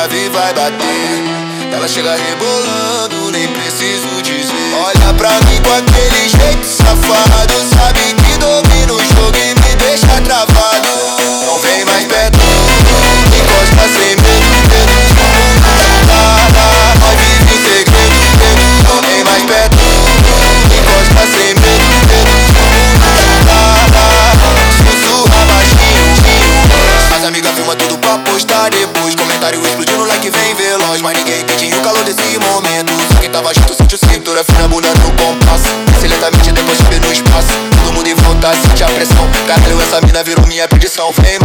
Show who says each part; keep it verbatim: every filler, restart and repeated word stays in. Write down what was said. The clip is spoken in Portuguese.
Speaker 1: chave e vai bater. Ela chega rebolando, nem preciso dizer. Olha pra mim com aquele jeito safado, sabe que domina o jogo e me deixa travado. Não vem mais perto, encosta sem medo, medo. Lá, lá, nós vive em segredo. Não vem mais perto, encosta sem medo, medo. Lá, lá, sussurra baixinho. As amigas filmam tudo pra postar depois. Comentário explodindo, like vem veloz. Mas ninguém entende o calor desse momento. Só quem tava junto sente o cintura fina, bunda no compasso. Desce lentamente, depois subir no espaço. Todo mundo em volta, sente a pressão. Caralho, essa mina virou minha perdição. Vem